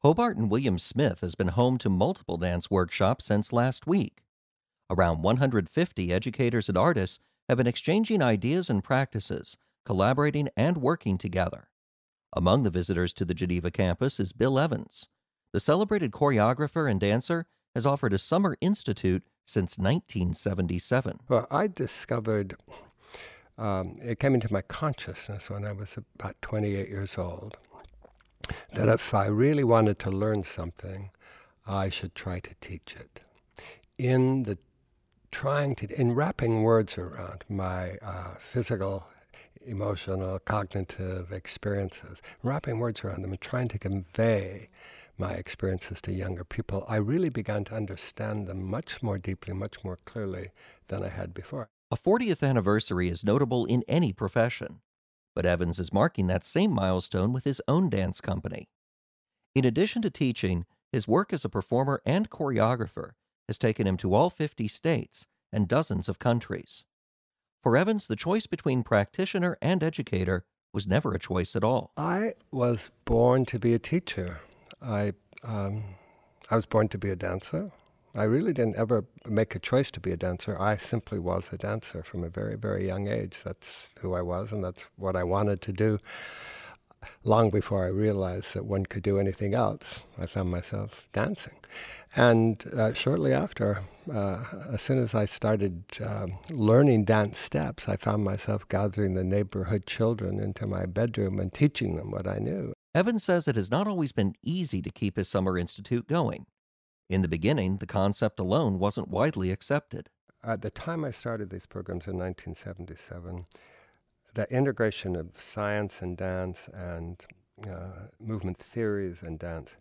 Hobart and William Smith has been home to multiple dance workshops since last week. Around 150 educators and artists have been exchanging ideas and practices, collaborating and working together. Among the visitors to the Geneva campus is Bill Evans. The celebrated choreographer and dancer has offered a summer institute since 1977. Well, I discovered it came into my consciousness when I was about 28 years old that if I really wanted to learn something, I should try to teach it. In the in wrapping words around my physical, emotional, cognitive experiences, wrapping words around them and trying to convey my experiences to younger people, I really began to understand them much more deeply, much more clearly than I had before. A 40th anniversary is notable in any profession, but Evans is marking that same milestone with his own dance company. In addition to teaching, his work as a performer and choreographer has taken him to all 50 states and dozens of countries. For Evans, the choice between practitioner and educator was never a choice at all. I was born to be a teacher. I was born to be a dancer. I really didn't ever make a choice to be a dancer. I simply was a dancer from a very, very young age. That's who I was, and that's what I wanted to do. Long before I realized that one could do anything else, I found myself dancing. And shortly after, as soon as I started learning dance steps, I found myself gathering the neighborhood children into my bedroom and teaching them what I knew. Evans says it has not always been easy to keep his summer institute going. In the beginning, the concept alone wasn't widely accepted. At the time I started these programs in 1977, the integration of science and dance and movement theories and dance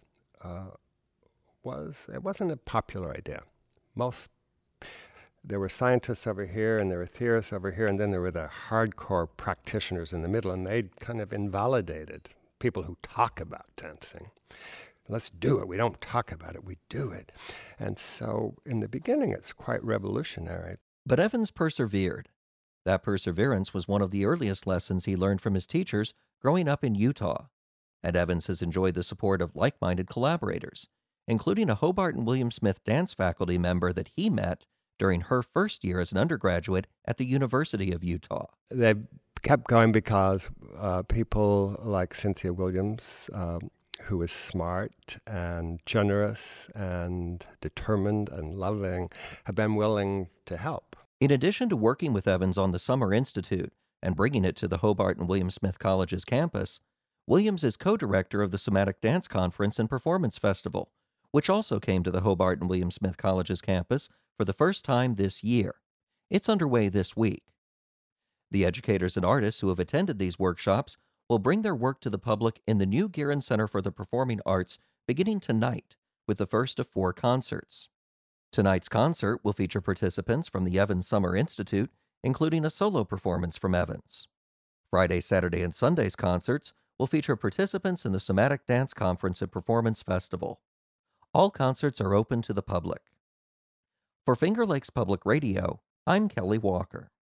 it wasn't a popular idea. There were scientists over here and there were theorists over here, and then there were the hardcore practitioners in the middle, and they kind of invalidated people who talk about dancing. Let's do it. We don't talk about it. We do it. And so in the beginning, it's quite revolutionary. But Evans persevered. That perseverance was one of the earliest lessons he learned from his teachers growing up in Utah. And Evans has enjoyed the support of like-minded collaborators, including a Hobart and William Smith dance faculty member that he met during her first year as an undergraduate at the University of Utah. They kept going because people like Cynthia Williams, who was smart and generous and determined and loving, have been willing to help. In addition to working with Evans on the Summer Institute and bringing it to the Hobart and William Smith College's campus, Williams is co-director of the Somatic Dance Conference and Performance Festival, which also came to the Hobart and William Smith College's campus for the first time this year. It's underway this week. The educators and artists who have attended these workshops will bring their work to the public in the new Guerin Center for the Performing Arts beginning tonight with the first of 4 concerts. Tonight's concert will feature participants from the Evans Summer Institute, including a solo performance from Evans. Friday, Saturday, and Sunday's concerts will feature participants in the Somatic Dance Conference and Performance Festival. All concerts are open to the public. For Finger Lakes Public Radio, I'm Kelly Walker.